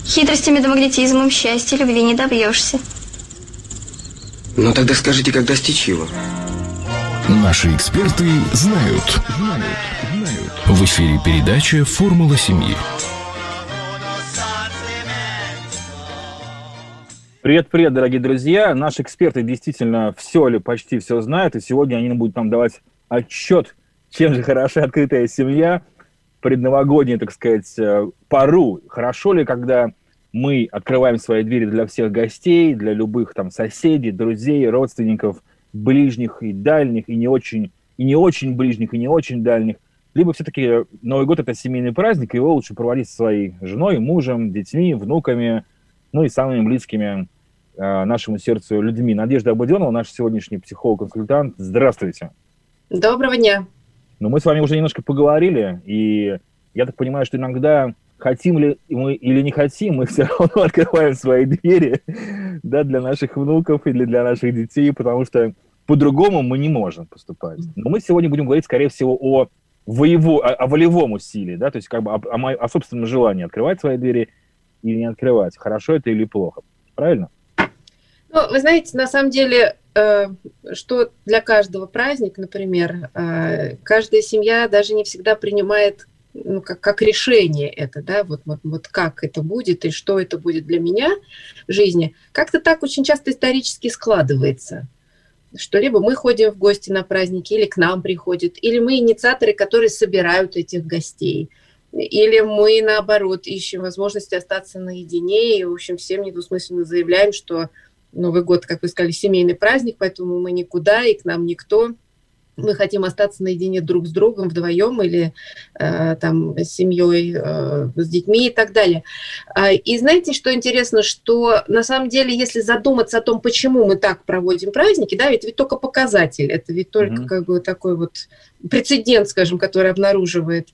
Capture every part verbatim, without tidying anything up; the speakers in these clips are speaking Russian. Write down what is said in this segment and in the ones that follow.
Хитростями да магнетизмом счастья, любви не добьешься. Ну тогда скажите, как достичь его? Наши эксперты знают. Знают, знают. В эфире передача «Формула семьи». Привет-привет, дорогие друзья. Наши эксперты действительно все или почти все знают, и сегодня они будут нам давать отчет, чем же хороша открытая семья, предновогоднюю, так сказать, пору. Хорошо ли, когда мы открываем свои двери для всех гостей, для любых там соседей, друзей, родственников, ближних и дальних, и не очень, и не очень ближних, и не очень дальних. Либо все-таки Новый год – это семейный праздник, и его лучше проводить со своей женой, мужем, детьми, внуками, ну и самыми близкими э, нашему сердцу людьми. Надежда Абуденова, наш сегодняшний психолог-консультант. Здравствуйте. Доброго дня. Ну, мы с вами уже немножко поговорили, и я так понимаю, что иногда, хотим ли мы или не хотим, мы все равно открываем свои двери, да, для наших внуков или для наших детей, потому что по-другому мы не можем поступать. Но мы сегодня будем говорить, скорее всего, о, воево, о, о волевом усилии, да, то есть как бы о, о, о собственном желании открывать свои двери или не открывать, хорошо это или плохо. Правильно? Ну, вы знаете, на самом деле, э, что для каждого праздник, например, э, каждая семья даже не всегда принимает ну, как, как решение это, да, вот, вот, вот как это будет и что это будет для меня в жизни. Как-то так очень часто исторически складывается, что либо мы ходим в гости на праздники, или к нам приходят, или мы инициаторы, которые собирают этих гостей. Или мы, наоборот, ищем возможности остаться наедине и, в общем, всем недвусмысленно заявляем, что Новый год, как вы сказали, семейный праздник, поэтому мы никуда, и к нам никто. Мы хотим остаться наедине друг с другом, вдвоем, или э, там, с семьей, э, с детьми и так далее. И знаете, что интересно, что на самом деле, если задуматься о том, почему мы так проводим праздники, да, ведь, ведь только показатель, это ведь только mm-hmm. как бы такой вот прецедент, скажем, который обнаруживает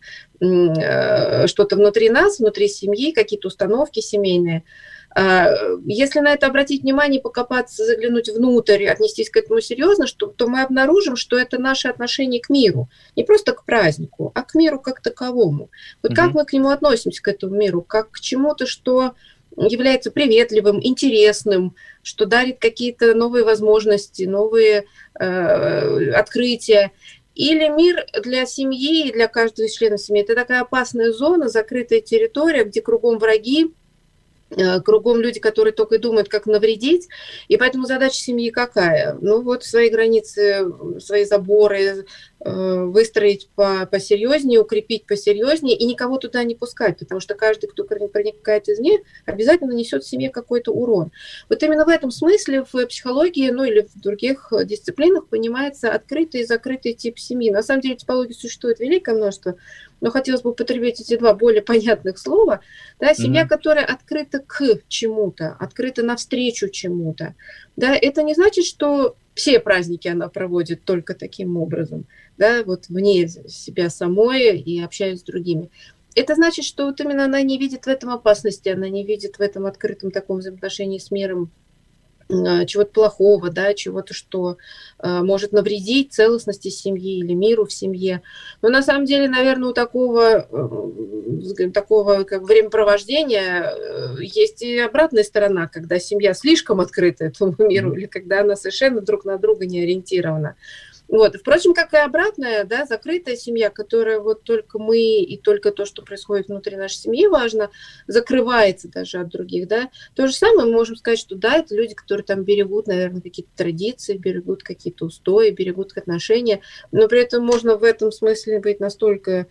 э, что-то внутри нас, внутри семьи, какие-то установки семейные. Если на это обратить внимание, покопаться, заглянуть внутрь, отнестись к этому серьезно, что, то мы обнаружим, что это наше отношение к миру. Не просто к празднику, а к миру как таковому. Вот mm-hmm. как мы к нему относимся, к этому миру, как к чему-то, что является приветливым, интересным, что дарит какие-то новые возможности, новые э, открытия. Или мир для семьи и для каждого из членов семьи – это такая опасная зона, закрытая территория, где кругом враги, кругом люди, которые только и думают, как навредить. И поэтому задача семьи какая? Ну вот свои границы, свои заборы э, выстроить по, посерьезнее, укрепить посерьезнее и никого туда не пускать, потому что каждый, кто проникает извне, обязательно несет в семье какой-то урон. Вот именно в этом смысле в психологии, ну или в других дисциплинах понимается открытый и закрытый тип семьи. На самом деле типологии существует великое множество, но хотелось бы употребить эти два более понятных слова. Да, семья, mm-hmm. которая открыта к чему-то, открыта навстречу чему-то. Да, это не значит, что все праздники она проводит только таким образом, да, вот вне себя самой и общаясь с другими. Это значит, что вот именно она не видит в этом опасности, она не видит в этом открытом таком взаимоотношении с миром чего-то плохого, да, чего-то, что э, может навредить целостности семьи или миру в семье. Но на самом деле, наверное, у такого, э, такого как времяпровождения э, есть и обратная сторона, когда семья слишком открыта этому миру, или когда она совершенно друг на друга не ориентирована. Вот. Впрочем, как и обратная, да, закрытая семья, которая вот только мы и только то, что происходит внутри нашей семьи, важно, закрывается даже от других, да. То же самое мы можем сказать, что да, это люди, которые там берегут, наверное, какие-то традиции, берегут какие-то устои, берегут отношения, но при этом можно в этом смысле быть настолько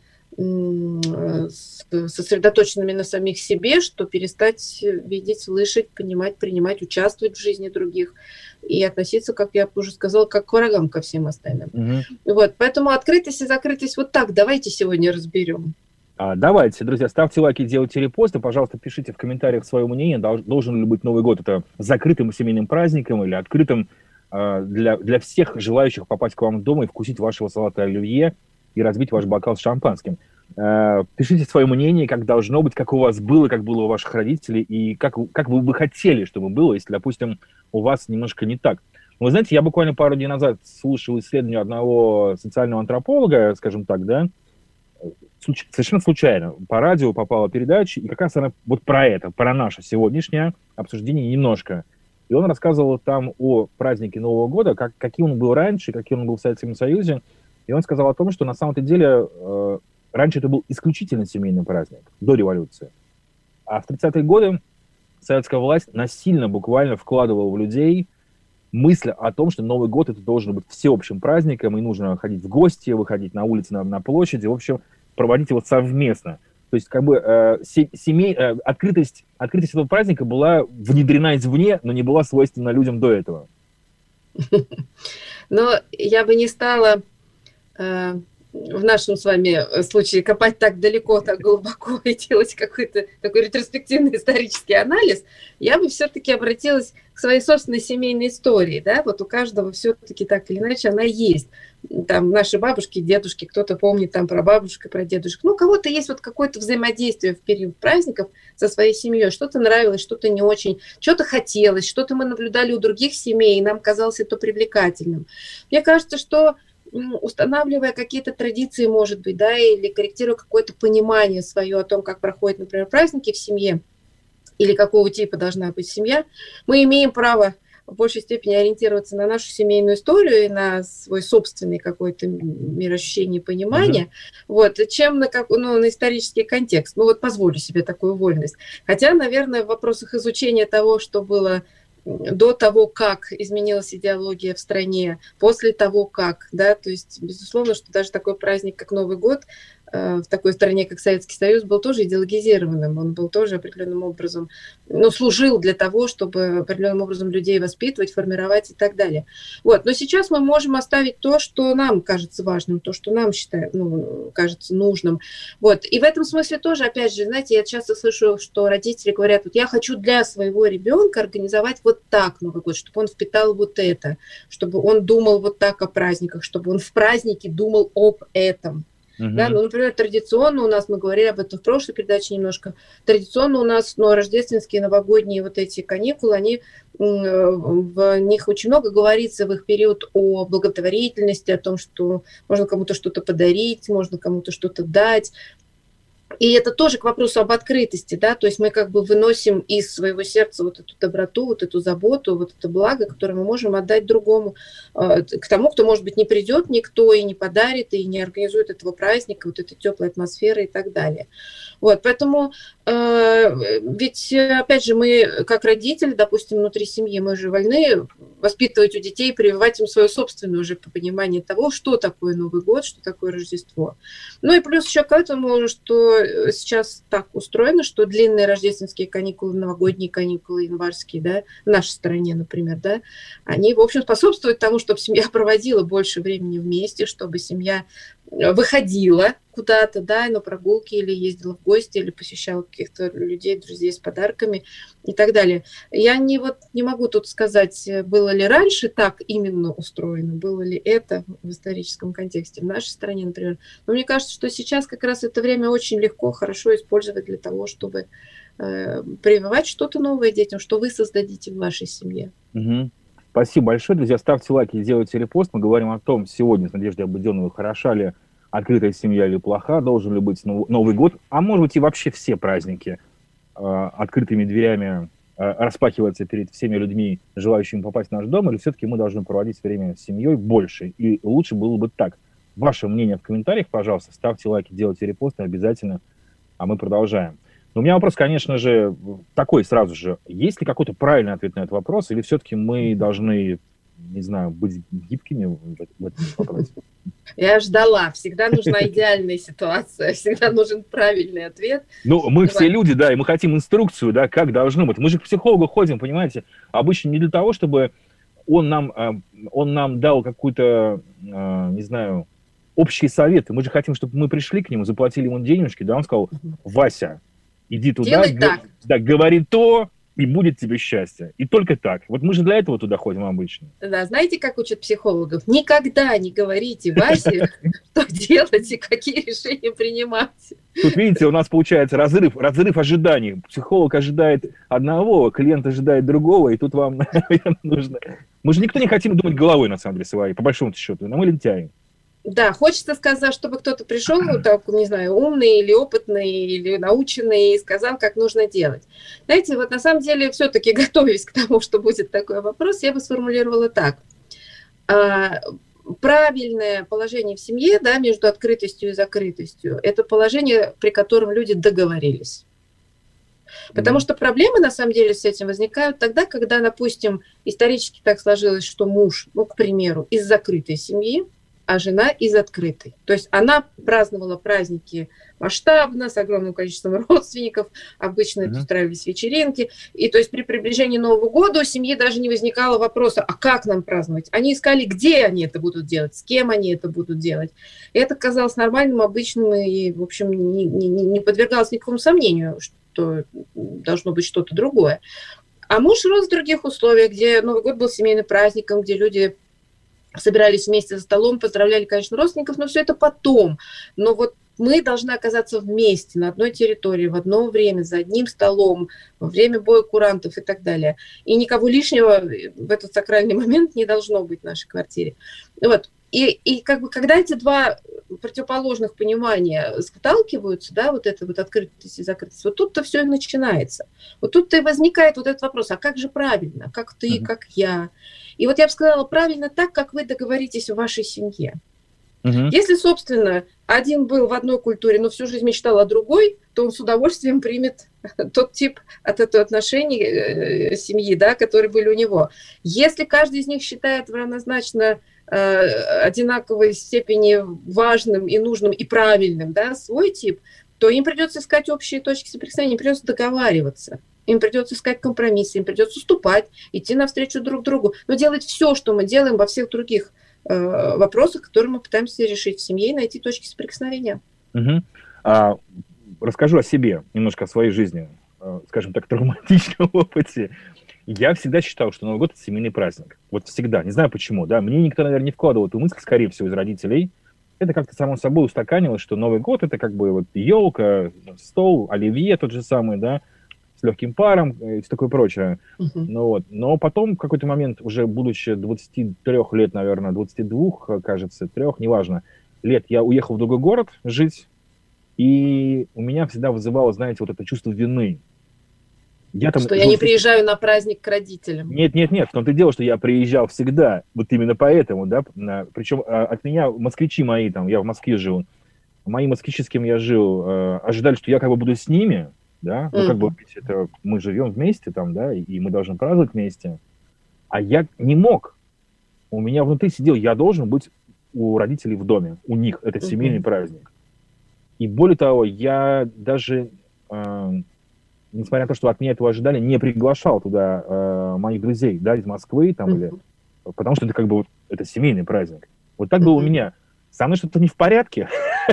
сосредоточенными на самих себе, что перестать видеть, слышать, понимать, принимать, участвовать в жизни других и относиться, как я уже сказала, как к врагам ко всем остальным. Угу. Вот, поэтому открытость и закрытость вот так давайте сегодня разберем. А, давайте, друзья, ставьте лайки, делайте репосты, пожалуйста, пишите в комментариях свое мнение, должен ли быть Новый год это закрытым семейным праздником или открытым э, для, для всех желающих попасть к вам в дом и вкусить вашего салата оливье и разбить ваш бокал с шампанским. Э, пишите свое мнение, как должно быть, как у вас было, как было у ваших родителей, и как, как вы бы хотели, чтобы было, если, допустим, у вас немножко не так. Вы знаете, я буквально пару дней назад слушал исследование одного социального антрополога, скажем так, да, случ- совершенно случайно по радио попала передача, и как раз она вот про это, про наше сегодняшнее обсуждение немножко. И он рассказывал там о празднике Нового года, как, каким он был раньше, каким он был в Советском Союзе. И он сказал о том, что на самом-то деле э, раньше это был исключительно семейный праздник, до революции. А в тридцатые годы советская власть насильно буквально вкладывала в людей мысль о том, что Новый год это должен быть всеобщим праздником, и нужно ходить в гости, выходить на улицы, на, на площади, в общем, проводить его совместно. То есть, как бы, э, семей, э, открытость, открытость этого праздника была внедрена извне, но не была свойственна людям до этого. Но я бы не стала э, в нашем с вами случае копать так далеко, так глубоко и делать какой-то такой ретроспективный исторический анализ. Я бы все-таки обратилась к своей собственной семейной истории. Да? Вот у каждого все-таки так или иначе она есть. Там наши бабушки, дедушки, кто-то помнит там про бабушек, про дедушек. Ну, у кого-то есть вот какое-то взаимодействие в период праздников со своей семьей. Что-то нравилось, что-то не очень, что-то хотелось, что-то мы наблюдали у других семей, и нам казалось это привлекательным. Мне кажется, что устанавливая какие-то традиции, может быть, да, или корректируя какое-то понимание свое о том, как проходят, например, праздники в семье, или какого типа должна быть семья, мы имеем право в большей степени ориентироваться на нашу семейную историю и на свой собственный какой-то мироощущение и понимание, mm-hmm. вот, чем на, как, ну, на исторический контекст. Ну вот позволю себе такую вольность. Хотя, наверное, в вопросах изучения того, что было до того, как изменилась идеология в стране, после того, как, да, то есть, безусловно, что даже такой праздник, как Новый год, в такой стране, как Советский Союз, был тоже идеологизированным, он был тоже определенным образом, ну, служил для того, чтобы определенным образом людей воспитывать, формировать и так далее. Вот. Но сейчас мы можем оставить то, что нам кажется важным, то, что нам считаем, ну, кажется нужным. Вот. И в этом смысле тоже, опять же, знаете, я часто слышу, что родители говорят, вот я хочу для своего ребенка организовать вот так Новый год, чтобы он впитал вот это, чтобы он думал вот так о праздниках, чтобы он в празднике думал об этом. Uh-huh. Да, ну, например, традиционно у нас, мы говорили об этом в прошлой передаче немножко, традиционно у нас, ну, рождественские, новогодние вот эти каникулы, они, в них очень много говорится в их период о благотворительности, о том, что можно кому-то что-то подарить, можно кому-то что-то дать. И это тоже к вопросу об открытости, да, то есть мы как бы выносим из своего сердца вот эту доброту, вот эту заботу, вот это благо, которое мы можем отдать другому, к тому, кто, может быть, не придет никто и не подарит, и не организует этого праздника, вот этой теплой атмосферы и так далее. Вот, поэтому, э, ведь, опять же, мы, как родители, допустим, внутри семьи, мы же вольны воспитывать у детей, прививать им свое собственное уже понимание того, что такое Новый год, что такое Рождество. Ну и плюс еще к этому, что сейчас так устроено, что длинные рождественские каникулы, новогодние каникулы, январские, да, в нашей стране, например, да, они, в общем, способствуют тому, чтобы семья проводила больше времени вместе, чтобы семья выходила куда-то, да, на прогулки, или ездила в гости, или посещала каких-то людей, друзей с подарками и так далее. Я не, вот, не могу тут сказать, было ли раньше так именно устроено, было ли это в историческом контексте в нашей стране, например. Но мне кажется, что сейчас как раз это время очень легко, хорошо использовать для того, чтобы э, прививать что-то новое детям, что вы создадите в вашей семье. Угу. Спасибо большое, друзья. Ставьте лайки, делайте репост. Мы говорим о том сегодня с Надеждой Обойденовой, хороша ли открытая семья или плоха, должен ли быть Новый год, а может быть и вообще все праздники э, открытыми дверями э, распахиваться перед всеми людьми, желающими попасть в наш дом, или все-таки мы должны проводить время с семьей больше, и лучше было бы так. Ваше мнение в комментариях, пожалуйста, ставьте лайки, делайте репосты обязательно, а мы продолжаем. Но у меня вопрос, конечно же, такой сразу же. Есть ли какой-то правильный ответ на этот вопрос, или все-таки мы должны, не знаю, быть гибкими в этом вопросе? Я ждала. Всегда нужна идеальная ситуация, всегда нужен правильный ответ. Ну, мы все люди, да, и мы хотим инструкцию, да, как должно быть. Мы же к психологу ходим, понимаете, обычно не для того, чтобы он нам, он нам дал какую-то, не знаю, общие советы. Мы же хотим, чтобы мы пришли к нему, заплатили ему денежки, да, он сказал: Вася, иди туда, г- да, говори то, и будет тебе счастье. И только так. Вот мы же для этого туда ходим обычно. Да, знаете, как учат психологов? Никогда не говорите Васе, что делать и какие решения принимать. Тут, видите, у нас получается разрыв, разрыв ожиданий. Психолог ожидает одного, клиент ожидает другого, и тут вам, наверное, нужно... Мы же никто не хотим думать головой, на самом деле, своей, по большому счету. Но мы лентяи. Да, хочется сказать, чтобы кто-то пришел, вот так, не знаю, умный или опытный, или наученный, и сказал, как нужно делать. Знаете, вот на самом деле, все-таки готовясь к тому, что будет такой вопрос, я бы сформулировала так. Правильное положение в семье, да, между открытостью и закрытостью, это положение, при котором люди договорились. Потому mm-hmm. что проблемы, на самом деле, с этим возникают тогда, когда, допустим, исторически так сложилось, что муж, ну, к примеру, из закрытой семьи, а жена из открытой. То есть она праздновала праздники масштабно, с огромным количеством родственников, обычно mm-hmm. устраивались вечеринки. И то есть при приближении Нового года у семьи даже не возникало вопроса, а как нам праздновать? Они искали, где они это будут делать, с кем они это будут делать. И это казалось нормальным, обычным и, в общем, не, не, не подвергалось никакому сомнению, что должно быть что-то другое. А муж рос в других условиях, где Новый год был семейным праздником, где люди собирались вместе за столом, поздравляли, конечно, родственников, но все это потом. Но вот мы должны оказаться вместе, на одной территории, в одно время, за одним столом, во время боя курантов и так далее. И никого лишнего в этот сакральный момент не должно быть в нашей квартире. Вот. И, и как бы, когда эти два противоположных понимания сталкиваются, да, вот это вот открытость и закрытость, вот тут-то все и начинается. Вот тут-то и возникает вот этот вопрос, а как же правильно, как ты, mm-hmm. как я? И вот я бы сказала, правильно так, как вы договоритесь в вашей семье. Mm-hmm. Если, собственно, один был в одной культуре, но всю жизнь мечтал о другой, то он с удовольствием примет тот тип от этого отношений э, семьи, да, которые были у него. Если каждый из них считает равнозначно одинаковой степени важным и нужным и правильным, да, свой тип, то им придется искать общие точки соприкосновения, им придется договариваться, им придется искать компромиссы, им придется уступать, идти навстречу друг другу, но делать все, что мы делаем во всех других э, вопросах, которые мы пытаемся решить в семье, и найти точки соприкосновения. Угу. А, расскажу о себе, немножко о своей жизни, скажем так, травматичном опыте. Я всегда считал, что Новый год – это семейный праздник. Вот всегда. Не знаю почему, да. Мне никто, наверное, не вкладывал эту мысль, скорее всего, из родителей. Это как-то само собой устаканилось, что Новый год – это как бы вот елка, стол, оливье тот же самый, да, с легким паром и все такое прочее. Uh-huh. Ну, вот. Но потом в какой-то момент, уже будучи двадцати трёх лет, наверное, двадцати двух, кажется, трех, неважно, лет, я уехал в другой город жить, и у меня всегда вызывало, знаете, вот это чувство вины. Я там, что я не приезжаю на праздник к родителям. Нет, нет, нет, в том-то и дело, что я приезжал всегда, вот именно поэтому, да, причем от меня москвичи мои, там, я в Москве жил, мои москвичи, с кем я жил, ожидали, что я как бы буду с ними, да, ну, как бы, это, мы живем вместе там, да, и мы должны праздновать вместе, а я не мог, у меня внутри сидел, я должен быть у родителей в доме, у них, это семейный uh-huh. праздник. И более того, я даже... несмотря на то, что от меня этого ожидали, не приглашал туда э, моих друзей, да, из Москвы, там, uh-huh. или, потому что это как бы вот, это семейный праздник. Вот так uh-huh. было у меня. Со мной что-то не в порядке.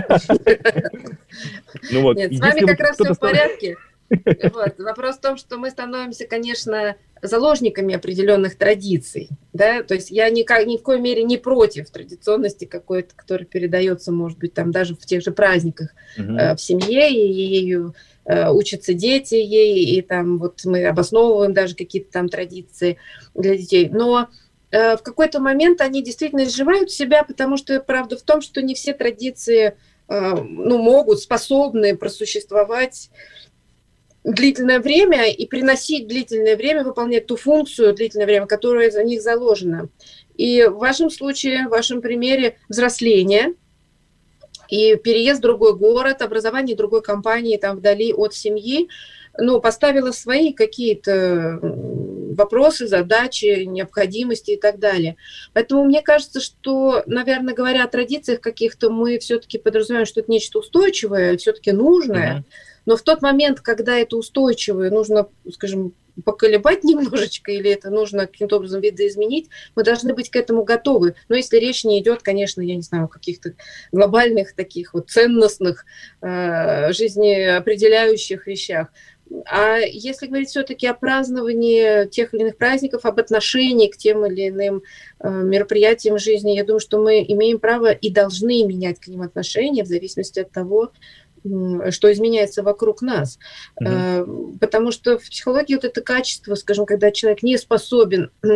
Нет, с вами как раз все в порядке. Вопрос в том, что мы становимся, конечно, заложниками определенных традиций, да, то есть я ни в коей мере не против традиционности какой-то, которая передается, может быть, там даже в тех же праздниках в семье, и ею учатся дети ей, и там вот мы обосновываем даже какие-то там традиции для детей. Но э, в какой-то момент они действительно изживают себя, потому что правда в том, что не все традиции э, ну, могут, способны просуществовать длительное время и приносить длительное время, выполнять ту функцию длительное время, которая за них заложена. И в вашем случае, в вашем примере взросление и переезд в другой город, образование другой компании там вдали от семьи, ну, поставило свои какие-то вопросы, задачи, необходимости и так далее. Поэтому мне кажется, что, наверное, говоря о традициях каких-то, мы все-таки подразумеваем, что это нечто устойчивое, все-таки нужное. Mm-hmm. Но в тот момент, когда это устойчивое, нужно, скажем, поколебать немножечко, или это нужно каким-то образом видоизменить, мы должны быть к этому готовы. Но если речь не идет, конечно, я не знаю, о каких-то глобальных таких вот ценностных, э, жизнеопределяющих вещах. А если говорить все-таки о праздновании тех или иных праздников, об отношении к тем или иным э, мероприятиям жизни, я думаю, что мы имеем право и должны менять к ним отношения в зависимости от того, что изменяется вокруг нас. Mm-hmm. Потому что в психологии вот это качество, скажем, когда человек не способен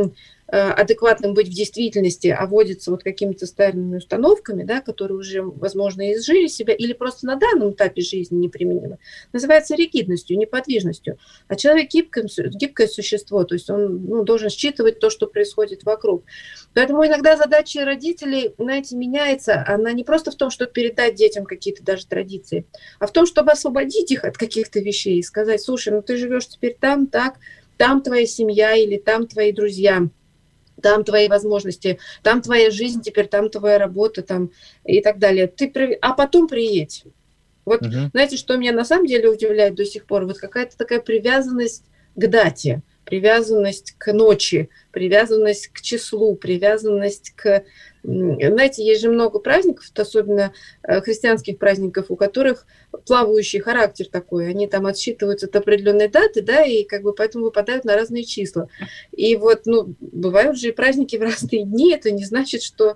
адекватным быть в действительности, а водится вот какими-то старыми установками, да, которые уже, возможно, изжили себя или просто на данном этапе жизни неприменимы, называется ригидностью, неподвижностью. А человек гибкое, гибкое существо, то есть он ну, должен считывать то, что происходит вокруг. Поэтому иногда задача родителей, знаете, меняется. Она не просто в том, чтобы передать детям какие-то даже традиции, а в том, чтобы освободить их от каких-то вещей и сказать: слушай, ну ты живешь теперь там, так, там твоя семья или там твои друзья, там твои возможности, там твоя жизнь, теперь там твоя работа, там и так далее. Ты при... А потом приедь. Вот, uh-huh. знаете, что меня на самом деле удивляет до сих пор? Вот какая-то такая привязанность к дате, привязанность к ночи, привязанность к числу, привязанность к... Знаете, есть же много праздников, особенно христианских праздников, у которых плавающий характер такой. Они там отсчитываются от определенной даты, да, и как бы поэтому выпадают на разные числа. И вот, ну, бывают же и праздники в разные дни. Это не значит, что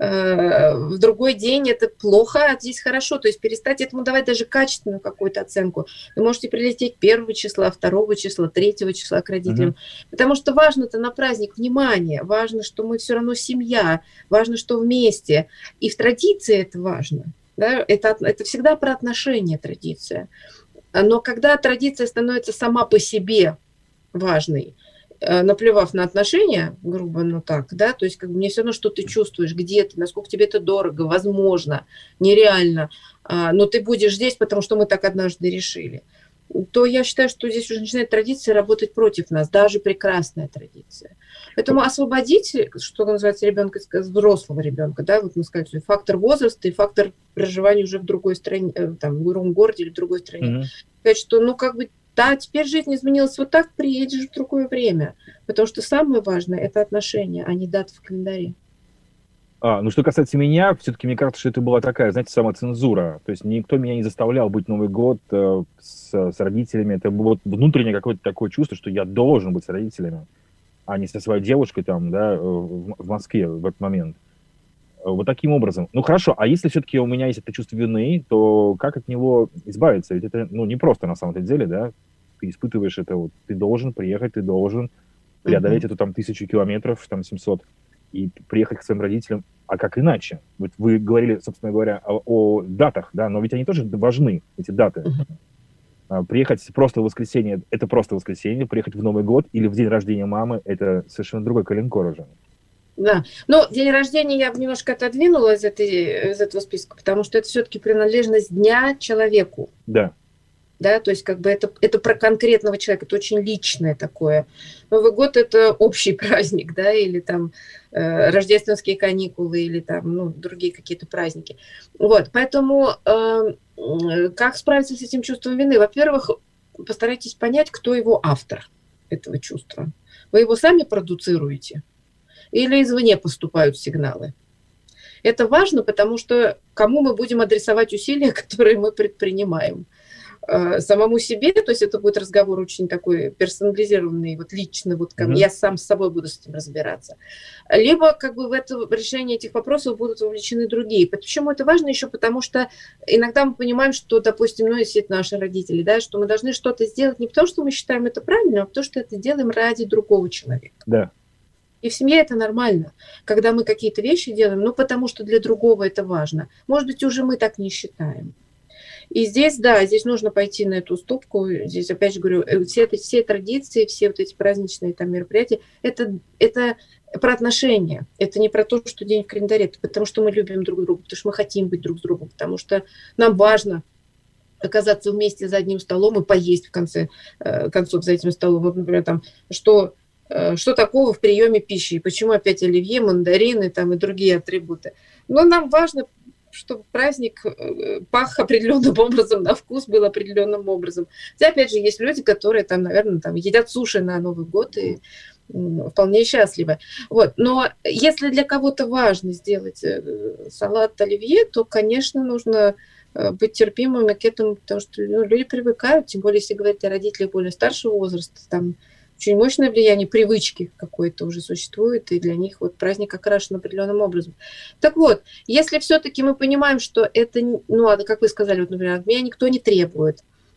э, в другой день это плохо, а здесь хорошо. То есть перестать этому давать даже качественную какую-то оценку. Вы можете прилететь первого числа, второго числа, третьего числа к родителям. Mm-hmm. Потому что важно-то на праздник внимание. Важно, что мы все равно семья. Важно, что вместе. И в традиции это важно. Да? Это, это всегда про отношения традиция. Но когда традиция становится сама по себе важной, наплевав на отношения, грубо, ну так, да, то есть как бы мне все равно, что ты чувствуешь, где ты, насколько тебе это дорого, возможно, нереально, но ты будешь здесь, потому что мы так однажды решили, то я считаю, что здесь уже начинает традиция работать против нас, даже прекрасная традиция. Поэтому освободить, что называется, ребенка, взрослого ребенка, да, вот мы сказали, фактор возраста и фактор проживания уже в другой стране, там, в другом городе или в другой стране. Mm-hmm. Сказать, что, ну, как бы, да, теперь жизнь изменилась вот так, приедешь в другое время. Потому что самое важное – это отношения, а не даты в календаре. А, ну, что касается меня, все-таки мне кажется, что это была такая, знаете, самоцензура. То есть никто меня не заставлял быть Новый год э, с, с родителями. Это было внутреннее какое-то такое чувство, что я должен быть с родителями, а не со своей девушкой там, да, в, в Москве в этот момент. Вот таким образом. Ну, хорошо, а если все-таки у меня есть это чувство вины, то как от него избавиться? Ведь это, ну, не просто на самом деле, да? Ты испытываешь это, вот, ты должен приехать, ты должен преодолеть mm-hmm. эту там тысячу километров, там семьсот, и приехать к своим родителям. А как иначе? Вот вы говорили, собственно говоря, о, о датах, да, но ведь они тоже важны, эти даты. Mm-hmm. Приехать просто в воскресенье, это просто воскресенье, приехать в Новый год или в день рождения мамы, это совершенно другой коленкор уже. Да, но день рождения я немножко отодвинула из, этой, из этого списка, потому что это все-таки принадлежность дня человеку. Да. Да, то есть как бы это, это про конкретного человека, это очень личное такое. Новый год – это общий праздник, да, или там э, рождественские каникулы, или там, ну, другие какие-то праздники. Вот, поэтому э, как справиться с этим чувством вины? Во-первых, постарайтесь понять, кто его автор этого чувства. Вы его сами продуцируете? Или извне поступают сигналы. Это важно, потому что кому мы будем адресовать усилия, которые мы предпринимаем. Самому себе, то есть это будет разговор очень такой персонализированный, вот личный, вот ко мне, mm-hmm. я сам с собой буду с этим разбираться. Либо как бы в это в решение этих вопросов будут вовлечены другие. Почему это важно? Еще потому что иногда мы понимаем, что, допустим, ну, если это наши родители, да, что мы должны что-то сделать не потому, что мы считаем это правильным, а потому, что это делаем ради другого человека. Да. И в семье это нормально, когда мы какие-то вещи делаем, ну, потому что для другого это важно. Может быть, уже мы так не считаем. И здесь, да, здесь нужно пойти на эту уступку. Здесь, опять же говорю, все, эти, все традиции, все вот эти праздничные там мероприятия, это, это про отношения. Это не про то, что день в календаре, это потому что мы любим друг друга, потому что мы хотим быть друг с другом, потому что нам важно оказаться вместе за одним столом и поесть в конце концов за этим столом. Вот, например, там, что... Что такого в приеме пищи? И почему опять оливье, мандарины там, и другие атрибуты? Но нам важно, чтобы праздник пах определенным образом, на вкус был определенным образом. Хотя, опять же, есть люди, которые, там, наверное, там, едят суши на Новый год и вполне счастливы. Вот. Но если для кого-то важно сделать салат оливье, то, конечно, нужно быть терпимыми к этому, потому что ну, люди привыкают, тем более, если говорить о родителях более старшего возраста, там, очень мощное влияние привычки какое-то уже существует, и для них вот праздник окрашен определенным образом. Так вот, если все-таки мы понимаем, что это, ну, как вы сказали, вот, например, от меня никто не требует,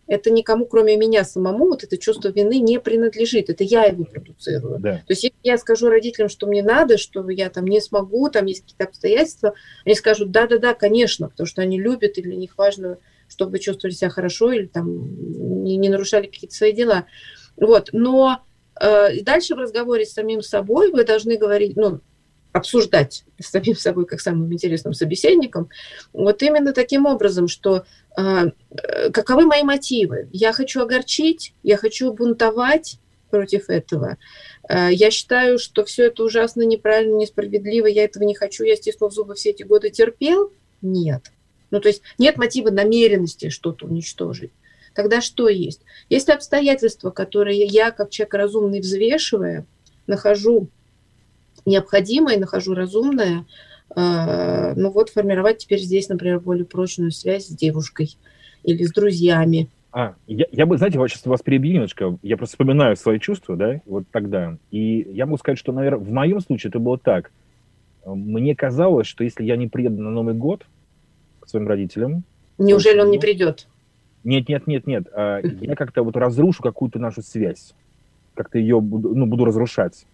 Это никому, кроме меня самому, вот это чувство вины не принадлежит. Это я его продуцирую. Да. То есть если я скажу родителям, что мне надо, что я там не смогу, там есть какие-то обстоятельства, они скажут, да-да-да, конечно, потому что они любят, и для них важно, чтобы вы чувствовали себя хорошо или там не, не нарушали какие-то свои дела. Вот. Но э, дальше в разговоре с самим собой вы должны говорить, ну, обсуждать с самим собой как самым интересным собеседником, вот именно таким образом, что э, каковы мои мотивы? Я хочу огорчить, я хочу бунтовать против этого. Э, я считаю, что все это ужасно неправильно, несправедливо, я этого не хочу, я, стиснув зубы, все эти годы терпел? Нет. Ну, то есть нет мотива намеренности что-то уничтожить. Тогда что есть? Есть обстоятельства, которые я, как человек разумный, взвешивая, нахожу необходимое, нахожу разумное, э, ну вот формировать теперь здесь, например, более прочную связь с девушкой или с друзьями. А, я, я бы, знаете, вот сейчас вас перебью немножко, я просто вспоминаю свои чувства, да, вот тогда, и я могу сказать, что, наверное, в моем случае это было так. Мне казалось, что если я не приеду на Новый год к своим родителям... Неужели он не придет? Нет, нет, нет, нет, я как-то вот разрушу какую-то нашу связь, как-то ее буду, ну, буду разрушать.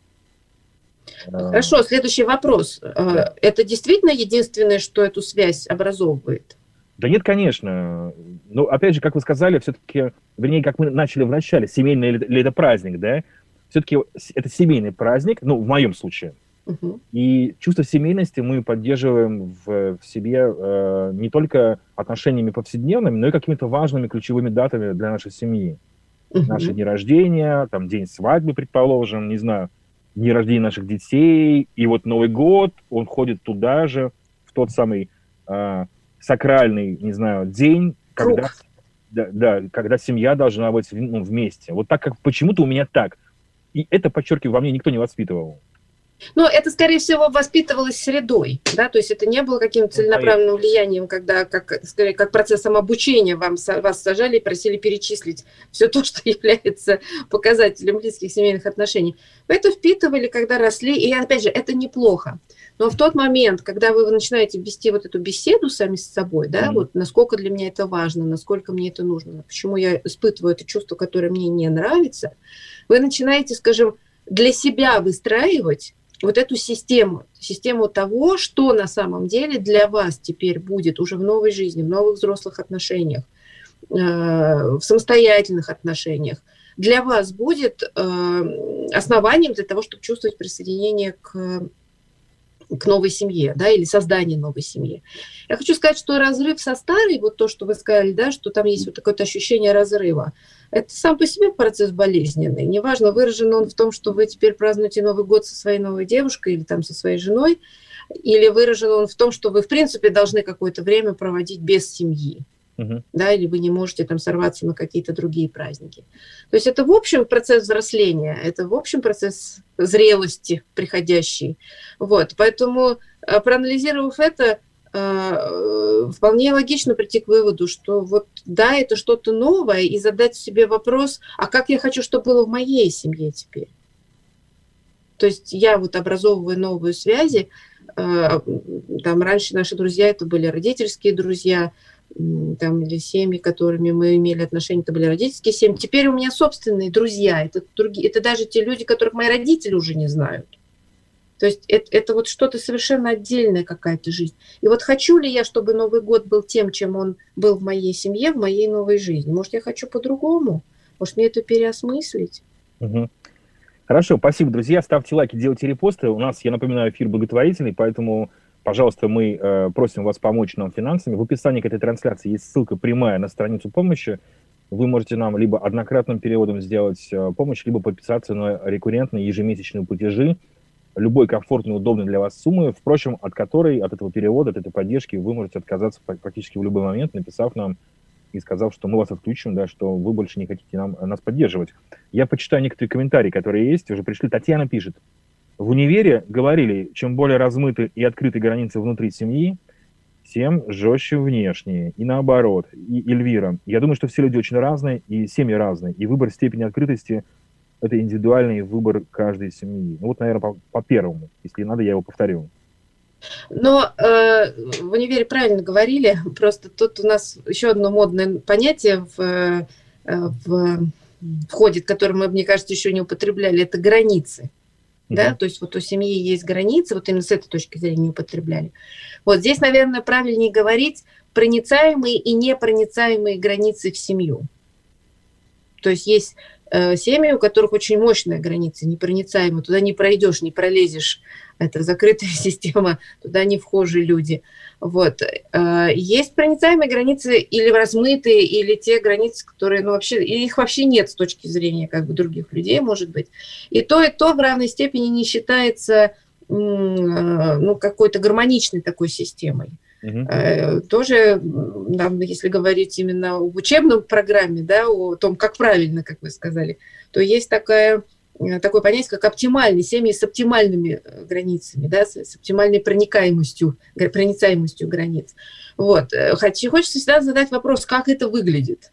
Хорошо, следующий вопрос. Это действительно единственное, что эту связь образовывает? Да нет, конечно. Но опять же, как вы сказали, все-таки, вернее, как мы начали в начале, семейный или это праздник, да? Все-таки это семейный праздник, ну, в моем случае. Угу. И чувство семейности мы поддерживаем в, в себе э, не только отношениями повседневными, но и какими-то важными ключевыми датами для нашей семьи. Угу. Наши дни рождения, там, день свадьбы, предположим, не знаю, дни рождения наших детей, и вот Новый год, он входит туда же, в тот самый э, сакральный, не знаю, день, когда, да, да, когда семья должна быть, ну, вместе. Вот так, как почему-то у меня так. И это, подчеркиваю, во мне никто не воспитывал. Но это, скорее всего, воспитывалось средой, да, то есть это не было каким-то целенаправленным влиянием, когда, как, скорее, как процессом обучения вам, вас сажали и просили перечислить все то, что является показателем близких семейных отношений. Вы это впитывали, когда росли, и, опять же, это неплохо. Но в тот момент, когда вы начинаете вести вот эту беседу сами с собой, да, mm-hmm. вот насколько для меня это важно, насколько мне это нужно, почему я испытываю это чувство, которое мне не нравится, вы начинаете, скажем, для себя выстраивать вот эту систему, систему того, что на самом деле для вас теперь будет уже в новой жизни, в новых взрослых отношениях, э, в самостоятельных отношениях, для вас будет э, основанием для того, чтобы чувствовать присоединение к, к новой семье, да, или создание новой семьи. Я хочу сказать, что разрыв со старой, вот то, что вы сказали, да, что там есть вот такое-то ощущение разрыва, это сам по себе процесс болезненный. Неважно, выражен он в том, что вы теперь празднуете Новый год со своей новой девушкой или там со своей женой, или выражен он в том, что вы, в принципе, должны какое-то время проводить без семьи. Uh-huh. Да, или вы не можете там сорваться на какие-то другие праздники. То есть это в общем процесс взросления, это в общем процесс зрелости приходящий. Вот, поэтому, проанализировав это, вполне логично прийти к выводу, что вот да, это что-то новое, и задать себе вопрос, а как я хочу, чтобы было в моей семье теперь? То есть я вот образовываю новые связи, там раньше наши друзья это были родительские друзья, там, или семьи, которыми мы имели отношения, это были родительские семьи. Теперь у меня собственные друзья, это, другие, это даже те люди, которых мои родители уже не знают. То есть это, это вот что-то совершенно отдельная какая-то жизнь. И вот хочу ли я, чтобы Новый год был тем, чем он был в моей семье, в моей новой жизни? Может, я хочу по-другому? Может, мне это переосмыслить? Угу. Хорошо, спасибо, друзья. Ставьте лайки, делайте репосты. У нас, я напоминаю, эфир благотворительный, поэтому, пожалуйста, мы э, просим вас помочь нам финансами. В описании к этой трансляции есть ссылка прямая на страницу помощи. Вы можете нам либо однократным переводом сделать э, помощь, либо подписаться на рекуррентные ежемесячные платежи любой комфортной, удобной для вас суммы, впрочем, от которой, от этого перевода, от этой поддержки вы можете отказаться практически в любой момент, написав нам и сказав, что мы вас отключим, да, что вы больше не хотите нам, нас поддерживать. Я почитаю некоторые комментарии, которые есть, уже пришли. Татьяна пишет. В универе говорили, чем более размыты и открыты границы внутри семьи, тем жестче внешние. И наоборот. И Эльвира. Я думаю, что все люди очень разные, и семьи разные. И выбор степени открытости – это индивидуальный выбор каждой семьи. Ну вот, наверное, по, по первому. Если надо, я его повторю. Но э, в универе правильно говорили. Просто тут у нас еще одно модное понятие в в, входит, который мы, мне кажется, еще не употребляли, это границы. Mm-hmm. Да? То есть вот у семьи есть границы, вот именно с этой точки зрения не употребляли. Вот здесь, наверное, правильнее говорить проницаемые и непроницаемые границы в семью. То есть есть э, семьи, у которых очень мощная граница, непроницаемая, туда не пройдешь, не пролезешь. Это закрытая система, туда не вхожие люди. Вот. Есть проницаемые границы или размытые, или те границы, которые, ну, вообще, их вообще нет с точки зрения как бы других людей, может быть. И то, и то в равной степени не считается, ну, какой-то гармоничной такой системой. Uh-huh. Тоже, если говорить именно об учебном программе, да, о том, как правильно, как вы сказали, то есть такая... такое понятие, как оптимальные семьи с оптимальными границами, да, с оптимальной проникаемостью, проницаемостью границ. Вот. Хочется всегда задать вопрос, как это выглядит.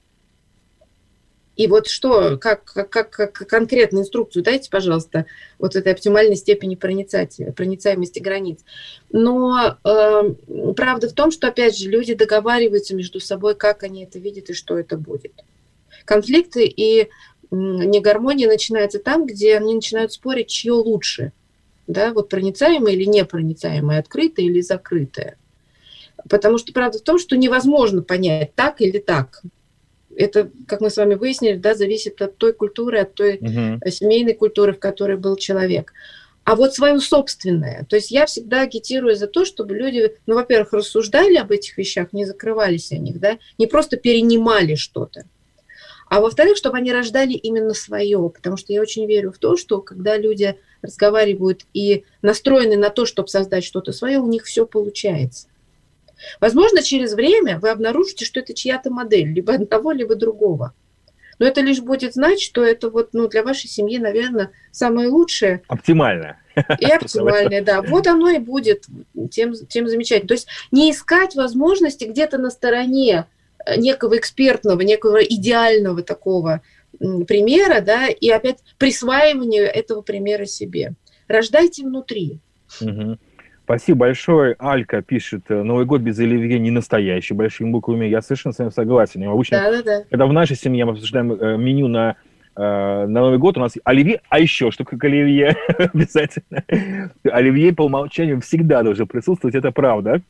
И вот что, как, как, как конкретную инструкцию дайте, пожалуйста, вот этой оптимальной степени проницаемости границ. Но э, правда в том, что, опять же, люди договариваются между собой, как они это видят и что это будет. Конфликты и негармония начинается там, где они начинают спорить, чье лучше. Да, вот проницаемое или непроницаемое, открытое или закрытое. Потому что правда в том, что невозможно понять, так или так. Это, как мы с вами выяснили, да, зависит от той культуры, от той uh-huh. семейной культуры, в которой был человек. А вот свое собственное. То есть я всегда агитирую за то, чтобы люди, ну, во-первых, рассуждали об этих вещах, не закрывались о них, да, не просто перенимали что-то. А во-вторых, чтобы они рождали именно свое, потому что я очень верю в то, что когда люди разговаривают и настроены на то, чтобы создать что-то свое, у них все получается. Возможно, через время вы обнаружите, что это чья-то модель, либо одного, либо другого. Но это лишь будет значить, что это вот, ну, для вашей семьи, наверное, самое лучшее. Оптимальное. И оптимальное, да. Вот оно и будет тем, тем замечательно. То есть не искать возможности где-то на стороне некого экспертного, некого идеального такого примера, да, и опять присваивание этого примера себе. Рождайте внутри. Угу. Спасибо большое. Алька пишет, Новый год без оливье не настоящий, большими буквами. Я совершенно с вами согласен. Обычно, да, да, да. Когда в нашей семье мы обсуждаем меню на, на Новый год, у нас оливье, а еще что как оливье обязательно. Оливье по умолчанию всегда должен присутствовать, это правда.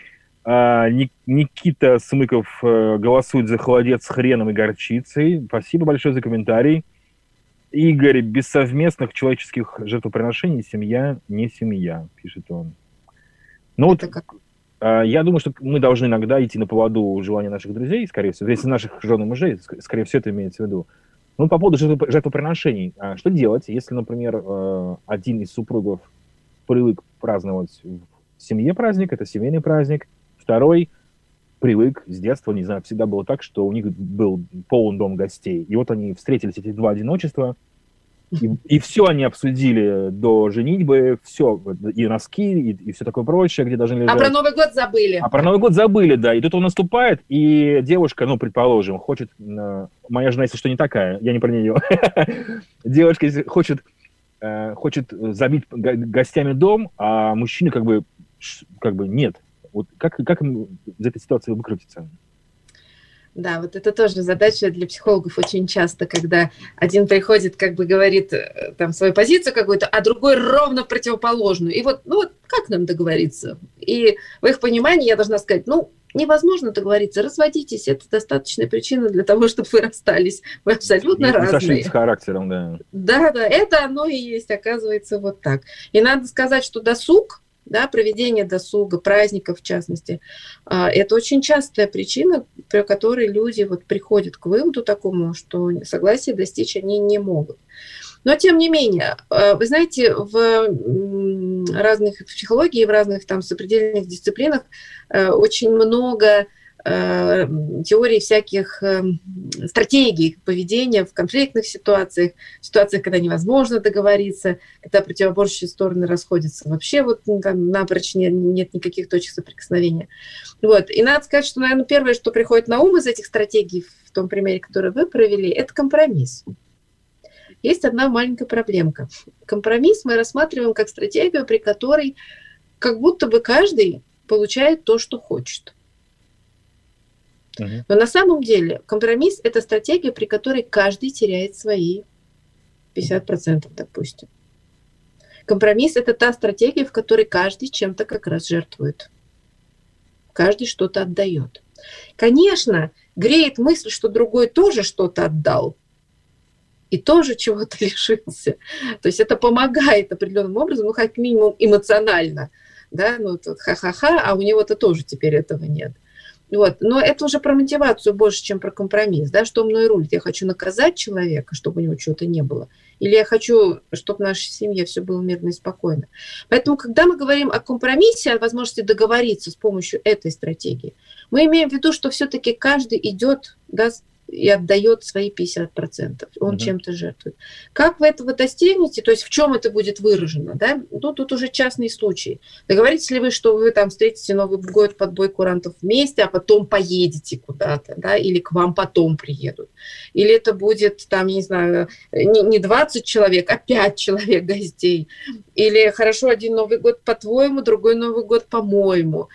А, Никита Смыков голосует за холодец с хреном и горчицей. Спасибо большое за комментарий. Игорь, без совместных человеческих жертвоприношений семья не семья, пишет он. Ну вот, как? Я думаю, что мы должны иногда идти на поводу желания наших друзей, скорее всего, если наших жен и мужей, скорее всего, это имеется в виду. Ну, по поводу жертвоприношений. Что делать, если, например, один из супругов привык праздновать в семье праздник, это семейный праздник, второй привык с детства, не знаю, всегда было так, что у них был полон дом гостей. И вот они встретились, эти два одиночества, и, и все они обсудили до женитьбы, все, и носки, и, и все такое прочее, где должны лежать. А про Новый год забыли. А про Новый год забыли, да. И тут он наступает, и девушка, ну, предположим, хочет... Моя жена, если что, не такая, я не про нее. Девушка хочет, хочет забить гостями дом, а мужчина как бы, как бы нет. Вот как, как им из этой ситуации выкрутиться? Да, вот это тоже задача для психологов очень часто, когда один приходит, как бы говорит там свою позицию какую-то, а другой ровно противоположную. И вот, ну вот как нам договориться? И в их понимании я должна сказать, ну, невозможно договориться, разводитесь, это достаточная причина для того, чтобы вы расстались. Вы абсолютно не, разные. Не сошлись с характером, да. Да, да, это оно и есть, оказывается, вот так. И надо сказать, что досуг, да, проведение досуга, праздников в частности, это очень частая причина, при которой люди вот приходят к выводу такому, что согласия достичь они не могут. Но тем не менее, вы знаете, в разных психологии, в разных там сопредельных дисциплинах очень много теорий всяких стратегий поведения в конфликтных ситуациях, в ситуациях, когда невозможно договориться, когда противоборствующие стороны расходятся. Вообще вот там напрочь нет, нет никаких точек соприкосновения. Вот. И надо сказать, что, наверное, первое, что приходит на ум из этих стратегий, в том примере, который вы провели, это компромисс. Есть одна маленькая проблемка. Компромисс мы рассматриваем как стратегию, при которой как будто бы каждый получает то, что хочет. Uh-huh. Но на самом деле компромисс – это стратегия, при которой каждый теряет свои пятьдесят процентов, допустим. Компромисс – это та стратегия, в которой каждый чем-то как раз жертвует. Каждый что-то отдает. Конечно, греет мысль, что другой тоже что-то отдал и тоже чего-то лишился. То есть это помогает определенным образом, ну, как минимум эмоционально. Да? Ну, тут ха-ха-ха, а у него-то тоже теперь этого нет. Вот. Но это уже про мотивацию больше, чем про компромисс. Да? Что мной рулит? Я хочу наказать человека, чтобы у него чего-то не было. Или я хочу, чтобы в нашей семье все было мирно и спокойно. Поэтому, когда мы говорим о компромиссе, о возможности договориться с помощью этой стратегии, мы имеем в виду, что все-таки каждый идет, да, и отдает свои пятьдесят процентов. Он mm-hmm. чем-то жертвует. Как вы этого достигнете, то есть в чем это будет выражено? Да? Ну, тут уже частный случай. Договоритесь ли вы, что вы там встретите Новый год под бой курантов вместе, а потом поедете куда-то, да? Или к вам потом приедут? Или это будет, там, я не знаю, не двадцать человек, а пять человек гостей? Или хорошо, один Новый год по-твоему, другой Новый год по-моему?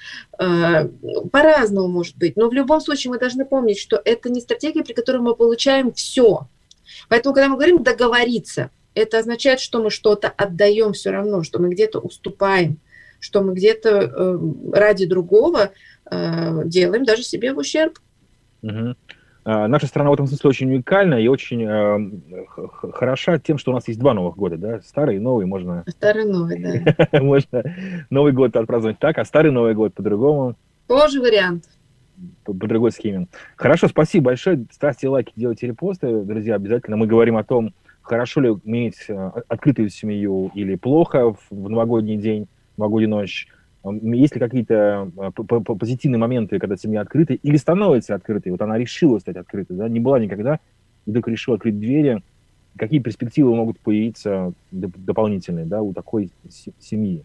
По-разному может быть. Но в любом случае мы должны помнить, что это не стратегия, при которой мы получаем все. Поэтому, когда мы говорим договориться, это означает, что мы что-то отдаем все равно, что мы где-то уступаем, что мы где-то э, ради другого э, делаем даже себе в ущерб. Угу. А, наша страна в этом смысле очень уникальна и очень э, хороша тем, что у нас есть два Новых года, да, старый и новый можно... Старый и новый, да. Можно Новый год отпраздновать так, а старый Новый год по-другому. Тоже вариант. По, по другой схеме. Хорошо, спасибо большое. Ставьте лайки, делайте репосты, друзья, обязательно. Мы говорим о том, хорошо ли иметь открытую семью или плохо в новогодний день, новогоднюю ночь. Есть ли какие-то позитивные моменты, когда семья открыта или становится открытой? Вот она решила стать открытой, да? Не была никогда, и только решила открыть двери. Какие перспективы могут появиться дополнительные, да, у такой семьи?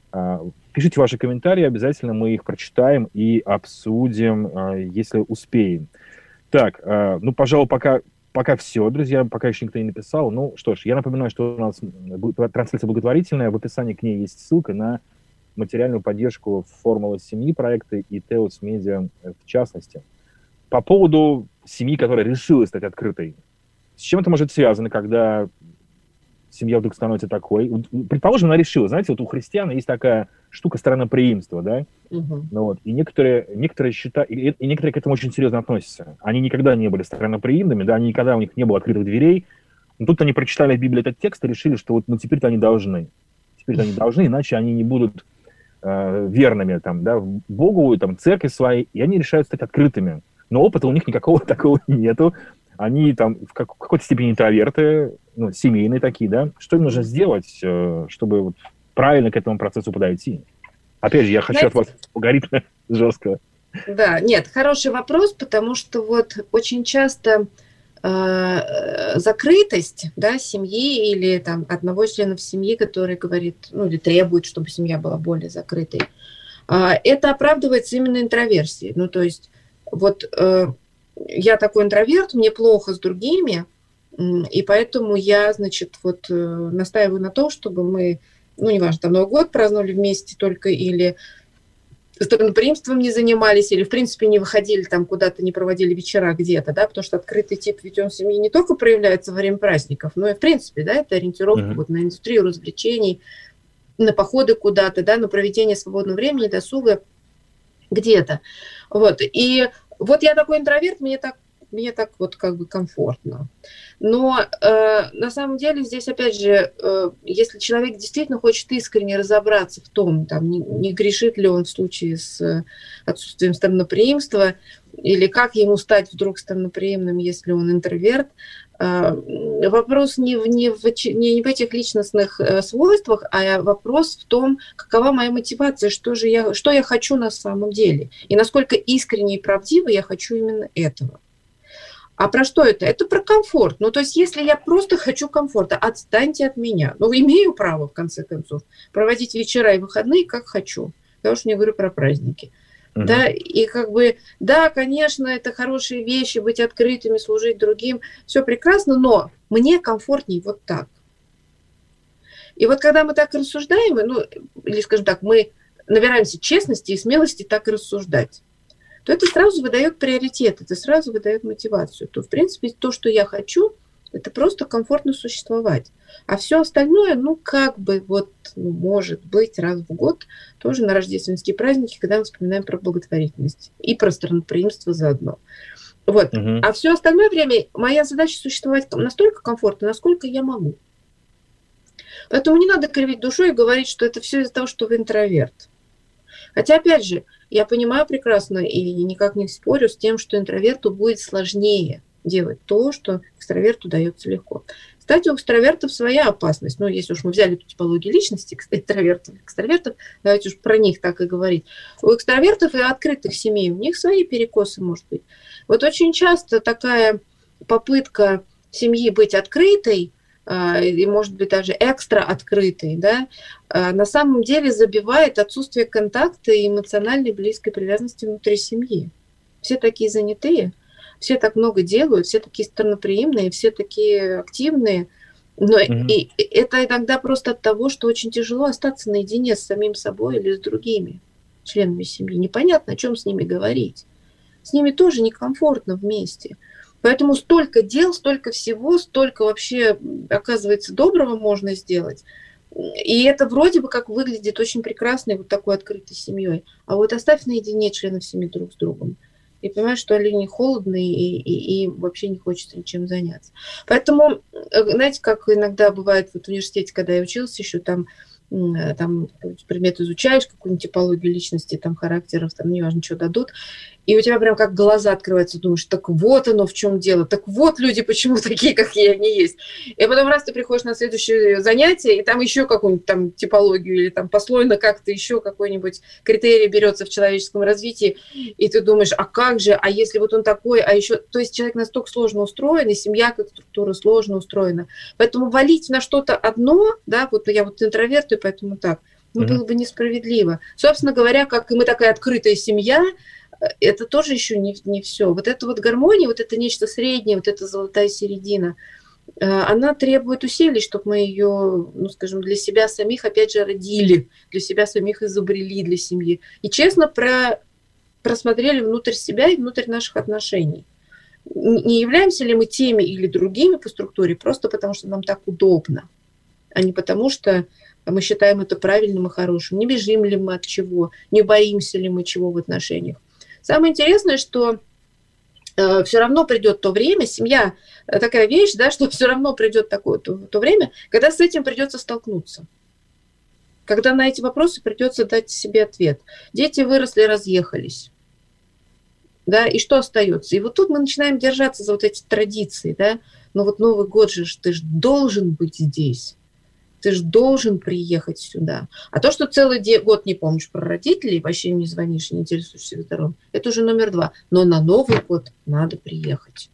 Пишите ваши комментарии, обязательно мы их прочитаем и обсудим, если успеем. Так, ну, пожалуй, пока, пока все, друзья, пока еще никто не написал. Ну, что ж, я напоминаю, что у нас трансляция благотворительная, в описании к ней есть ссылка на материальную поддержку «Формула семьи» проекта и Теос Медиа в частности. По поводу семьи, которая решила стать открытой, с чем это может связано, когда семья вдруг становится такой? Предположим, она решила. Знаете, вот у христиан есть такая штука странноприимства, да? Угу. Ну, вот. И некоторые, некоторые считают, и, и некоторые к этому очень серьезно относятся. Они никогда не были странноприимными, да, они никогда у них не было открытых дверей. Но тут они прочитали в Библии этот текст и решили, что вот, ну, теперь-то они должны. Теперь-то они должны, иначе они не будут э, верными там, да, Богу, там, церкви своей, и они решают стать открытыми. Но опыта у них никакого такого нету. Они там в, как, в какой-то степени интроверты, ну, семейные такие, да. Что им нужно сделать, э, чтобы вот правильно к этому процессу подойти? Опять же, я хочу Знаете, от вас алгоритма жесткого. Да, нет, хороший вопрос, потому что вот очень часто э, закрытость, да, семьи или там одного из членов семьи, который говорит, ну, или требует, чтобы семья была более закрытой, э, это оправдывается именно интроверсией. Ну, то есть вот э, я такой интроверт, мне плохо с другими, и поэтому я, значит, вот э, настаиваю на том, чтобы мы, ну, неважно, там Новый год праздновали вместе только, или странноприимством не занимались, или, в принципе, не выходили там куда-то, не проводили вечера где-то, да, потому что открытый тип ведь он в семье не только проявляется во время праздников, но и, в принципе, да, это ориентировка mm-hmm. вот на индустрию развлечений, на походы куда-то, да, на проведение свободного времени, досуга где-то. Вот, и вот я такой интроверт, мне так мне так вот как бы комфортно. Но э, на самом деле здесь, опять же, э, если человек действительно хочет искренне разобраться в том, там, не, не грешит ли он в случае с отсутствием странноприимства, или как ему стать вдруг странноприимным, если он интроверт, э, вопрос не в, не, в, не в этих личностных э, свойствах, а вопрос в том, какова моя мотивация, что же я, что я хочу на самом деле, и насколько искренне и правдиво я хочу именно этого. А про что это? Это про комфорт. Ну, то есть, если я просто хочу комфорта, отстаньте от меня. Ну, имею право, в конце концов, проводить вечера и выходные, как хочу. Я уж не говорю про праздники. Uh-huh. Да, и как бы, да, конечно, это хорошие вещи, быть открытыми, служить другим. Все прекрасно, но мне комфортнее вот так. И вот когда мы так рассуждаем, ну, или, скажем так, мы набираемся честности и смелости так и рассуждать, то это сразу выдает приоритет, это сразу выдает мотивацию. То, в принципе, то, что я хочу, это просто комфортно существовать. А все остальное, ну, как бы, вот, ну, может быть, раз в год, тоже на рождественские праздники, когда мы вспоминаем про благотворительность и про странноприимство заодно. Вот. Угу. А все остальное время моя задача существовать настолько комфортно, насколько я могу. Поэтому не надо кривить душой и говорить, что это все из-за того, что вы интроверт. Хотя, опять же, я понимаю прекрасно и никак не спорю с тем, что интроверту будет сложнее делать то, что экстраверту дается легко. Кстати, у экстравертов своя опасность. Ну, если уж мы взяли эту типологию личности, интровертов, экстравертов, давайте уж про них так и говорить. У экстравертов и открытых семей у них свои перекосы, может быть. Вот очень часто такая попытка семьи быть открытой, и, может быть, даже экстра открытой, да, на самом деле забивает отсутствие контакта и эмоциональной близкой привязанности внутри семьи. Все такие занятые, все так много делают, все такие странноприимные, все такие активные. Но mm-hmm. и, и это иногда просто от того, что очень тяжело остаться наедине с самим собой или с другими членами семьи. Непонятно, о чем с ними говорить. С ними тоже некомфортно вместе. Поэтому столько дел, столько всего, столько вообще, оказывается, доброго можно сделать. И это вроде бы как выглядит очень прекрасной вот такой открытой семьей. А вот оставь наедине членов семьи друг с другом. И понимаешь, что они холодные, и, и, и вообще не хочется ничем заняться. Поэтому, знаете, как иногда бывает вот в университете, когда я училась еще, там, там предмет изучаешь, какую-нибудь типологию личности, там, характеров, там, неважно, что дадут, и у тебя прям как глаза открываются, думаешь, так вот оно в чем дело, так вот люди почему такие, какие они есть. И потом раз ты приходишь на следующее занятие, и там еще какую-нибудь там типологию или там послойно как-то еще какой-нибудь критерий берется в человеческом развитии, и ты думаешь, а как же, а если вот он такой, а еще... То есть человек настолько сложно устроен, и семья как структура сложно устроена. Поэтому валить на что-то одно, да, вот я вот интроверт, и поэтому так, ну, mm-hmm. было бы несправедливо. Собственно говоря, как и мы такая открытая семья, это тоже еще не, не все. Вот эта вот гармония, вот это нечто среднее, вот эта золотая середина, она требует усилий, чтобы мы ее, ну, скажем, для себя самих, опять же, родили, для себя самих изобрели для семьи. И честно про, просмотрели внутрь себя и внутрь наших отношений. Не являемся ли мы теми или другими по структуре просто потому, что нам так удобно, а не потому, что мы считаем это правильным и хорошим. Не бежим ли мы от чего, не боимся ли мы чего в отношениях. Самое интересное, что э, все равно придет то время, семья такая вещь, да, что все равно придет такое то, то время, когда с этим придется столкнуться. Когда на эти вопросы придется дать себе ответ. Дети выросли, разъехались. Да, и что остается? И вот тут мы начинаем держаться за вот эти традиции, да. Но вот Новый год же, ты же должен быть здесь. Ты же должен приехать сюда. А то, что целый год не помнишь про родителей, вообще не звонишь, не интересуешься их здоровьем, это уже номер два. Но на Новый год надо приехать.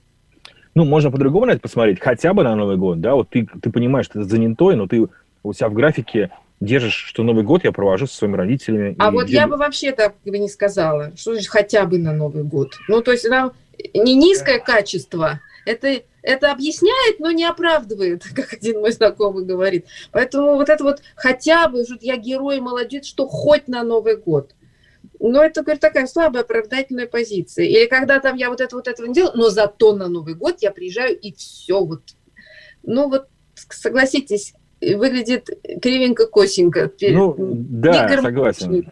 Ну, можно по-другому на это посмотреть, хотя бы на Новый год, да, вот ты, ты понимаешь, что ты занятой, но ты у себя в графике держишь, что Новый год я провожу со своими родителями. А вот я бы вообще так бы не сказала, что значит хотя бы на Новый год. Ну, то есть нам не низкое качество, это... Это объясняет, но не оправдывает, как один мой знакомый говорит. Поэтому вот это вот хотя бы, что я герой, молодец, что хоть на Новый год. Но это, говорит, такая слабая оправдательная позиция. Или когда там я вот это вот этого не делаю, но зато на Новый год я приезжаю и все вот. Ну вот, согласитесь, выглядит кривенько-косенько. Ну, да, согласен.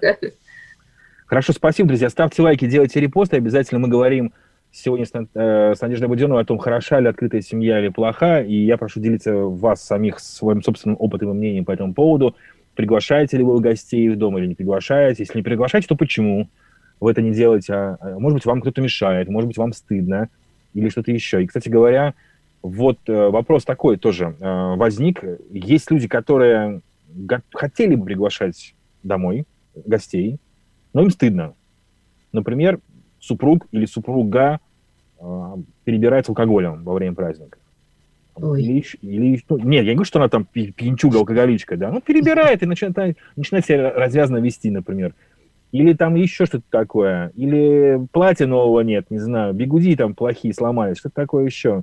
Хорошо, спасибо, друзья. Ставьте лайки, делайте репосты. Обязательно мы говорим сегодня с, э, с Надеждой Буденновой о том, хороша ли открытая семья или плоха, и я прошу делиться вас самих своим собственным опытом и мнением по этому поводу. Приглашаете ли вы гостей в дом или не приглашаете? Если не приглашаете, то почему вы это не делаете? А, может быть, вам кто-то мешает, может быть, вам стыдно или что-то еще. И, кстати говоря, вот э, вопрос такой тоже э, возник. Есть люди, которые го- хотели бы приглашать домой гостей, но им стыдно. Например, супруг или супруга э, перебирается алкоголем во время праздника. Или, или, ну, нет, я не говорю, что она там пьянчуга, алкоголичка, да, ну, перебирает и начинает, начинает себя развязно вести, например. Или там еще что-то такое. Или платья нового нет, не знаю, бигуди там плохие сломались, что-то такое еще.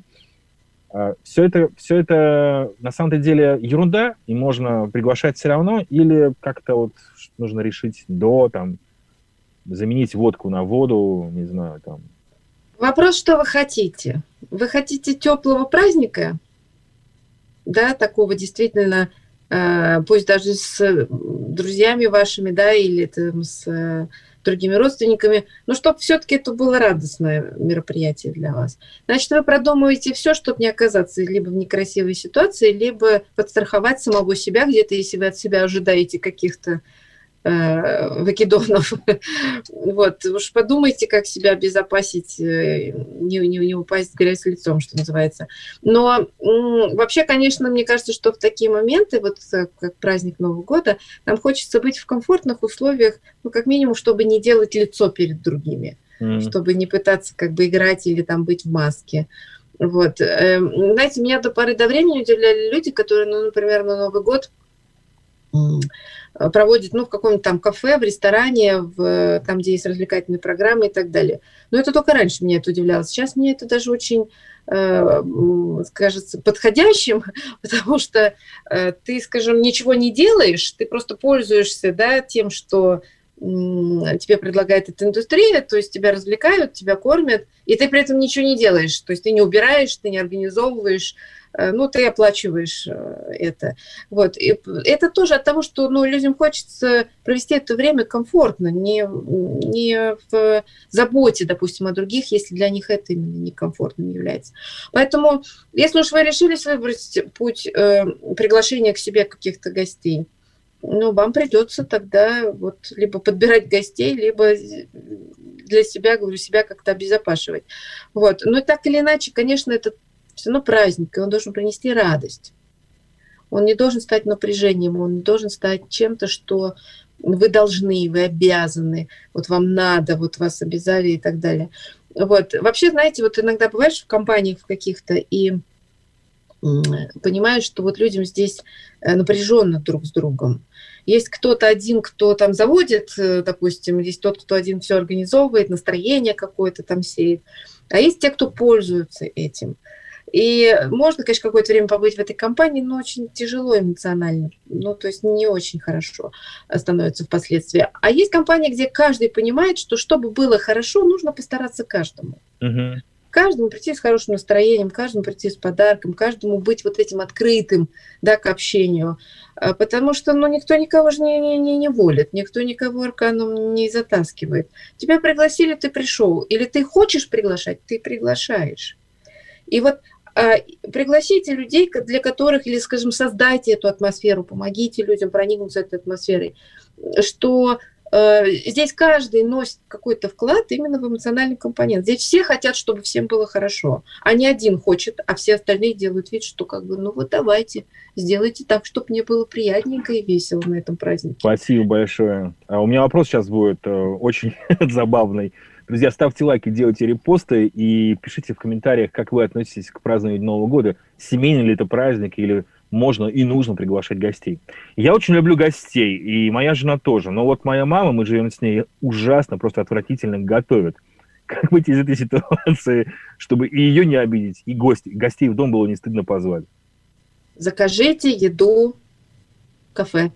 А, все это, все это на самом деле ерунда, и можно приглашать все равно, или как-то вот нужно решить до, там, заменить водку на воду, не знаю, там. Вопрос, что вы хотите? Вы хотите теплого праздника? Да, такого действительно, э, пусть даже с друзьями вашими, да, или там с э, другими родственниками, но чтобы все-таки это было радостное мероприятие для вас. Значит, вы продумываете все, чтобы не оказаться либо в некрасивой ситуации, либо подстраховать самого себя где-то, если вы от себя ожидаете каких-то э, выкидонов. Вот. Уж подумайте, как себя обезопасить, не, не, не упасть в грязь лицом, что называется. Но м, вообще, конечно, мне кажется, что в такие моменты, вот как праздник Нового года, нам хочется быть в комфортных условиях, ну, как минимум, чтобы не делать лицо перед другими, mm-hmm. чтобы не пытаться как бы играть или там быть в маске. Вот. Знаете, меня до поры до времени удивляли люди, которые, ну, например, на Новый год проводят, ну, в каком-то там кафе, в ресторане, в, там, где есть развлекательные программы и так далее. Но это только раньше меня это удивляло. Сейчас мне это даже очень, э, кажется, подходящим, потому что э, ты, скажем, ничего не делаешь, ты просто пользуешься, да, тем, что тебе предлагает эта индустрия, то есть тебя развлекают, тебя кормят, и ты при этом ничего не делаешь, то есть ты не убираешь, ты не организовываешь, ну, ты оплачиваешь это. Вот. И это тоже от того, что, ну, людям хочется провести это время комфортно, не, не в заботе, допустим, о других, если для них это именно некомфортным является. Поэтому, если уж вы решились выбрать путь э, приглашения к себе каких-то гостей, ну, вам придется тогда вот либо подбирать гостей, либо для себя, говорю, себя как-то обезопашивать. Вот. Но так или иначе, конечно, это все равно праздник, и он должен принести радость. Он не должен стать напряжением, он не должен стать чем-то, что вы должны, вы обязаны, вот вам надо, вот вас обязали и так далее. Вот. Вообще, знаете, вот иногда бываешь в компаниях в каких-то и понимаешь, что вот людям здесь напряженно друг с другом. Есть кто-то один, кто там заводит, допустим, есть тот, кто один все организовывает, настроение какое-то там сеет, а есть те, кто пользуются этим. И можно, конечно, какое-то время побыть в этой компании, но очень тяжело эмоционально, ну, то есть не очень хорошо становится впоследствии. А есть компания, где каждый понимает, что чтобы было хорошо, нужно постараться каждому. Uh-huh. Каждому прийти с хорошим настроением, каждому прийти с подарком, каждому быть вот этим открытым, да, к общению. Потому что, ну, никто никого же не, не, не волит, никто никого арканом не затаскивает. Тебя пригласили, ты пришел. Или ты хочешь приглашать, ты приглашаешь. И вот а, пригласите людей, для которых, или, скажем, создайте эту атмосферу, помогите людям проникнуться этой атмосферой, что здесь каждый носит какой-то вклад именно в эмоциональный компонент. Здесь все хотят, чтобы всем было хорошо. А не один хочет, а все остальные делают вид, что как бы, ну вот давайте, сделайте так, чтобы мне было приятненько и весело на этом празднике. Спасибо большое. А у меня вопрос сейчас будет э, очень забавный. Друзья, ставьте лайки, делайте репосты и пишите в комментариях, как вы относитесь к празднованию Нового года. Семейный ли это праздник или можно и нужно приглашать гостей. Я очень люблю гостей, и моя жена тоже. Но вот моя мама, мы живем с ней, ужасно, просто отвратительно готовит. Как быть из этой ситуации, чтобы и ее не обидеть, и гости, гостей в дом было не стыдно позвать? Закажите еду в кафе.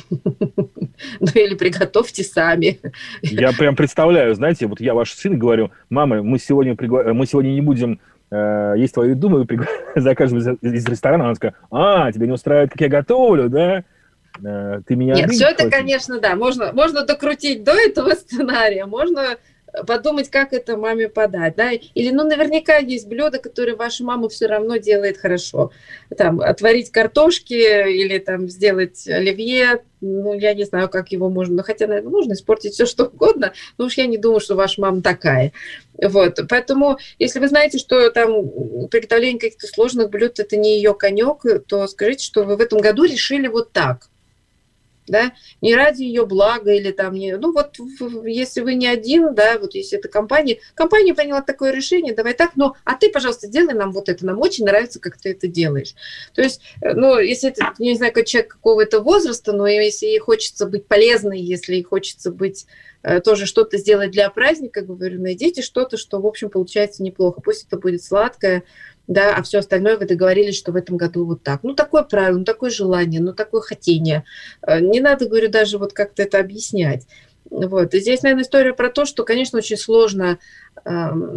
Ну или приготовьте сами. Я прям представляю, знаете, вот я ваш сын говорю: мама, мы сегодня, пригла... мы сегодня не будем э, есть твою еду, мы пригла... закажем из, из ресторана. Она такая: а, тебя не устраивает, как я готовлю, да? Э, ты меня Нет, все это, хочешь? Конечно, да, можно, можно докрутить до этого сценария, можно подумать, как это маме подать, да, или, ну, наверняка есть блюда, которые ваша мама все равно делает хорошо, там, отварить картошки или там сделать оливье, ну, я не знаю, как его можно, но хотя, наверное, можно испортить все, что угодно, но уж я не думаю, что ваша мама такая, вот, поэтому, если вы знаете, что там приготовление каких-то сложных блюд, это не ее конек, то скажите, что вы в этом году решили вот так. Да, не ради ее блага или там не, ну вот если вы не один, да, вот если это компания, компания приняла такое решение, давай так, но а ты, пожалуйста, делай нам вот это, нам очень нравится, как ты это делаешь. То есть, ну, если это, не знаю, как человек какого-то возраста, но если ей хочется быть полезной, если ей хочется быть тоже что-то сделать для праздника, говорю, найдите что-то, что, в общем, получается неплохо. Пусть это будет сладкое, да, а все остальное вы договорились, что в этом году вот так. Ну, такое правило, ну, такое желание, ну, такое хотение. Не надо, говорю, даже вот как-то это объяснять. Вот. И здесь, наверное, история про то, что, конечно, очень сложно э,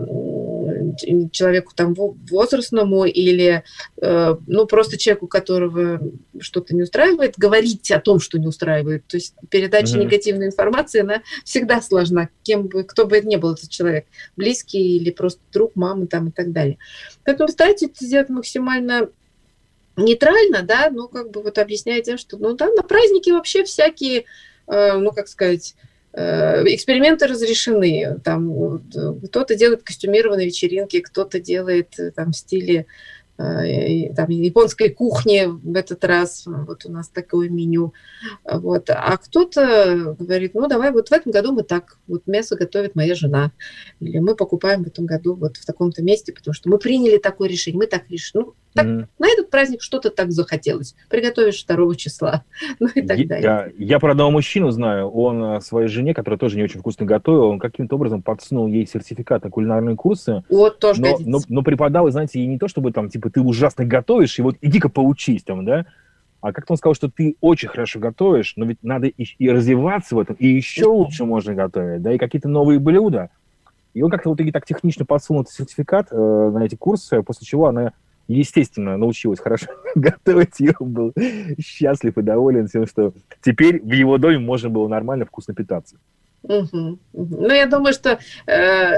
человеку там возрастному или э, ну, просто человеку, которого что-то не устраивает, говорить о том, что не устраивает. То есть передача mm-hmm. негативной информации, она всегда сложна, кем бы, кто бы это ни был этот человек, близкий или просто друг, мама там и так далее. Поэтому старайтесь это сделать максимально нейтрально, да, ну, как бы вот объясняя тем, что, ну, да, на праздники вообще всякие, э, ну, как сказать, э, эксперименты разрешены. Там кто-то делает костюмированные вечеринки, кто-то делает там в стиле э, там, японской кухни в этот раз, вот у нас такое меню, вот, а кто-то говорит, ну, давай, вот в этом году мы так, вот мясо готовит моя жена, или мы покупаем в этом году вот в таком-то месте, потому что мы приняли такое решение, мы так решили, ну, так, mm-hmm. на этот праздник что-то так захотелось. Приготовишь второго числа. Ну и так я, далее. Я, я про одного мужчину знаю. Он своей жене, которая тоже не очень вкусно готовила, он каким-то образом подсунул ей сертификат на кулинарные курсы. Вот, тоже но, годится. Но, но преподал, знаете, ей не то, чтобы там, типа, ты ужасно готовишь, и вот иди-ка поучись там, да? А как-то он сказал, что ты очень хорошо готовишь, но ведь надо и, и развиваться в этом, и еще лучше можно готовить, да, и какие-то новые блюда. И он как-то вот и так технично подсунул этот сертификат э, на эти курсы, после чего она естественно, научилась хорошо готовить, и он был счастлив и доволен тем, что теперь в его доме можно было нормально, вкусно питаться. Угу, угу. Ну, я думаю, что э,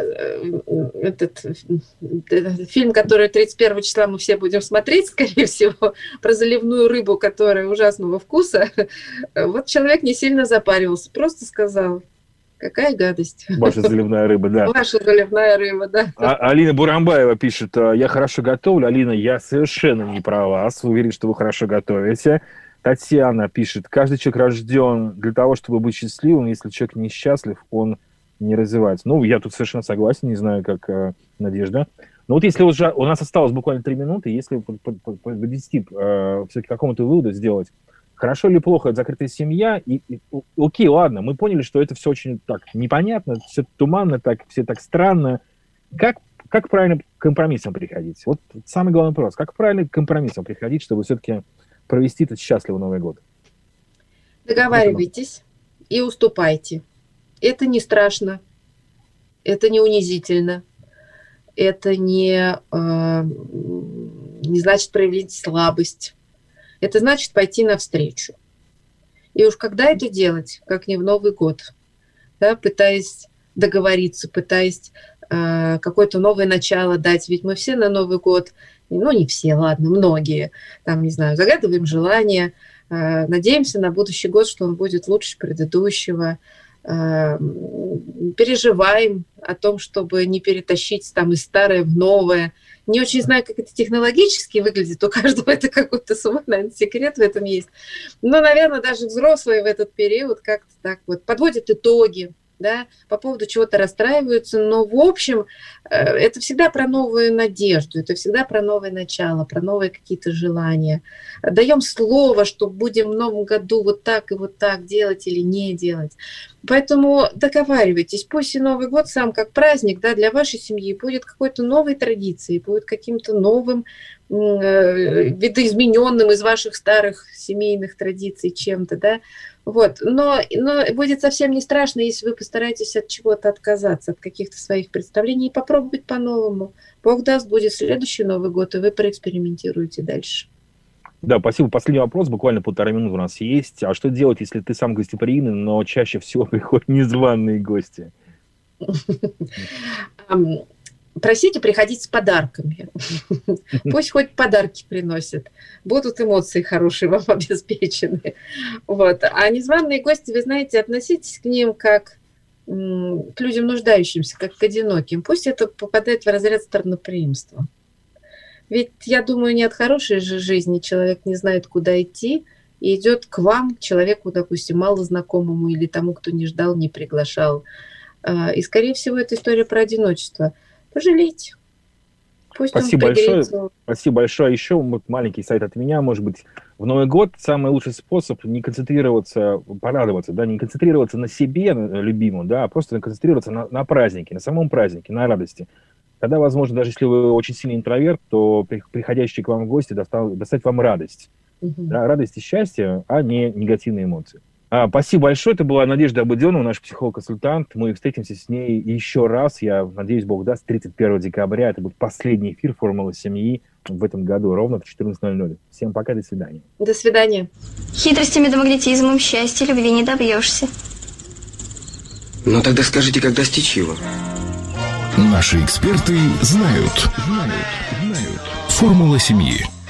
этот, этот фильм, который тридцать первого числа мы все будем смотреть, скорее всего, про заливную рыбу, которая ужасного вкуса, вот человек не сильно запаривался, просто сказал: какая гадость. Ваша заливная рыба, да. Ваша заливная рыба, да. А, Алина Бурамбаева пишет: я хорошо готовлю. Алина, я совершенно не про вас. Уверен, что вы хорошо готовите. Татьяна пишет: каждый человек рожден для того, чтобы быть счастливым. Если человек несчастлив, он не развивается. Ну, я тут совершенно согласен, не знаю, как э, Надежда. Но вот если уже у нас осталось буквально три минуты, если подвести э, все-таки к какому-то выводу сделать, хорошо или плохо это закрытая семья, и, и окей, ладно, мы поняли, что это все очень так непонятно, все туманно, так, все так странно. Как, как правильно к компромиссам приходить? Вот самый главный вопрос. Как правильно к компромиссам приходить, чтобы все-таки провести этот счастливый Новый год? Договаривайтесь и уступайте. Это не страшно, это не унизительно, это не, э, не значит проявить слабость. Это значит пойти навстречу. И уж когда это делать, как не в Новый год, да, пытаясь договориться, пытаясь э, какое-то новое начало дать. Ведь мы все на Новый год, ну не все, ладно, многие, там, не знаю, загадываем желания, э, надеемся на будущий год, что он будет лучше предыдущего, э, переживаем о том, чтобы не перетащить там из старое в новое. Не очень знаю, как это технологически выглядит, у каждого это какой-то свой, наверное, секрет в этом есть. Но, наверное, даже взрослые в этот период как-то так вот подводят итоги, да, по поводу чего-то расстраиваются, но, в общем, это всегда про новую надежду, это всегда про новое начало, про новые какие-то желания. Даем слово, что будем в новом году вот так и вот так делать или не делать. Поэтому договаривайтесь, пусть и Новый год сам как праздник, да, для вашей семьи будет какой-то новой традицией, будет каким-то новым, э, видоизмененным из ваших старых семейных традиций чем-то, да. Вот. Но, но будет совсем не страшно, если вы постараетесь от чего-то отказаться, от каких-то своих представлений и попробовать по-новому. Бог даст, будет следующий Новый год, и вы проэкспериментируете дальше. Да, спасибо. Последний вопрос, буквально полтора минуты у нас есть. А что делать, если ты сам гостеприимный, но чаще всего приходят незваные гости? Просите приходить с подарками. Пусть хоть подарки приносят. Будут эмоции хорошие вам обеспечены. Вот. А незваные гости, вы знаете, относитесь к ним как к людям нуждающимся, как к одиноким. Пусть это попадает в разряд странноприимства. Ведь, я думаю, не от хорошей же жизни человек не знает, куда идти, и идет к вам, к человеку, допустим, малознакомому или тому, кто не ждал, не приглашал. И, скорее всего, это история про одиночество. Пожалейте. Пусть Спасибо большое. Спасибо большое. Еще вот маленький сайт от меня. Может быть, в Новый год самый лучший способ не концентрироваться, порадоваться, да, не концентрироваться на себе, на любимом, да, а просто концентрироваться на, на празднике, на самом празднике, на радости. Тогда, возможно, даже если вы очень сильный интроверт, то приходящие к вам в гости достав, доставят вам радость. Uh-huh. Да, радость и счастье, а не негативные эмоции. А, спасибо большое. Это была Надежда Абуденова, наш психолог-консультант. Мы встретимся с ней еще раз. Я надеюсь, Бог даст, тридцать первого декабря. Это будет последний эфир «Формулы семьи» в этом году, ровно в четырнадцать ноль ноль. Всем пока, до свидания. До свидания. Хитростями да магнетизмом счастья любви не добьешься. Ну тогда скажите, как достичь его? Наши эксперты знают. Знают. Знают. Формула семьи.